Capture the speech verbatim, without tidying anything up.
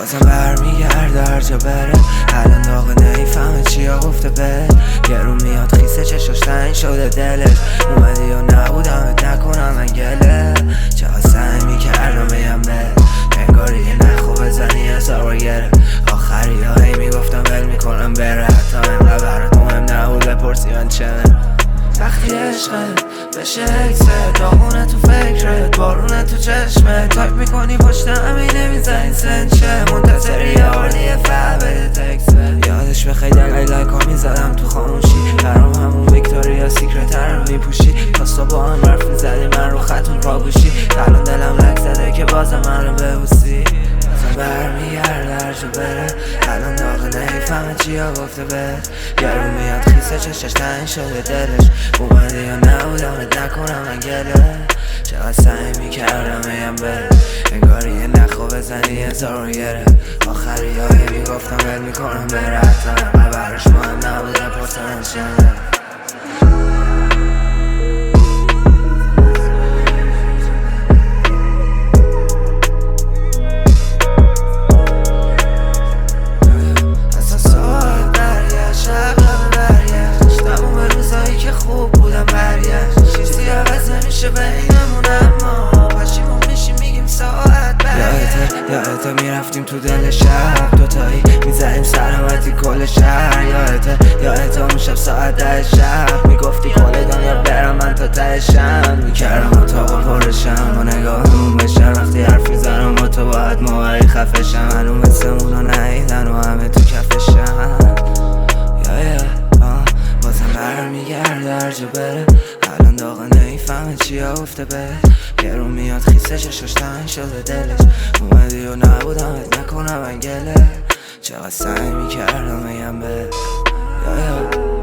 بازم برمیگرده هر جا بره. الان داغه نمیفهمه چیا گفته به گرون میاد خیسه چشاش تنگ شده دلش. اومدی و نبودمت نکنم من گله. چقدر سعی میکردم بگم به انگاری یه نخو بزنی هزار بار گره. آخری ها هی میگفتم ول میکنم بره. حتی انقدر برات مهم نبود بپرسی من چمه. وقتی عشقت بشه اکست داغونه تو فکرت بارونه تو چشمت. تایپ میکنی پشت همین نمیزنی سنچه. منتظری یه آردی یه فه بده تکست. یادش بخی دلای لایک ها میزدم تو خاموشی. برام همون ویکتوریا سیکرت رو میپوشی. تاستا با هم حرف میزدی من رو خطون پاگوشی. الان دلم لک زده که بازم من رو ببوسی. بازم برمیگرده هر جا بره. الان داغه نمیفهمه چیا گفته به گرون میاد خیسه چشاش تنگ شده دلش. اومده یا نبودمت نکنم من گله. چقدر سعی میکردم بگم بره انگاری یه نخو بزنی هزار بار گره. آخری ها هی میگفتم ول میکنم بره. حتی انقدر براش مهم نبود نپرسم چمه. یادته میرفتیم تو دل شب دوتایی میزدیم سلامتی کل شهر. یادته یادته اون شب ساعت ده شب میگفتی کل دنیا برم من تا تهشم. میکردم اتاق پرشم با نگاهمون بشن. وقتی حرف میزنم با تو باید موقعی خفشم. هنو مثل اونا نهیدن و همه تو کفشم. یا یا بازم برمیگرده هر جا بره. الان داغه نمیفهمه چیا گفته به گرون میاد خیسه چشاش تنگ شده دلش. اومدی و نبودمت نکنم من گله. چقدر سعی میکردم بگم به یا یا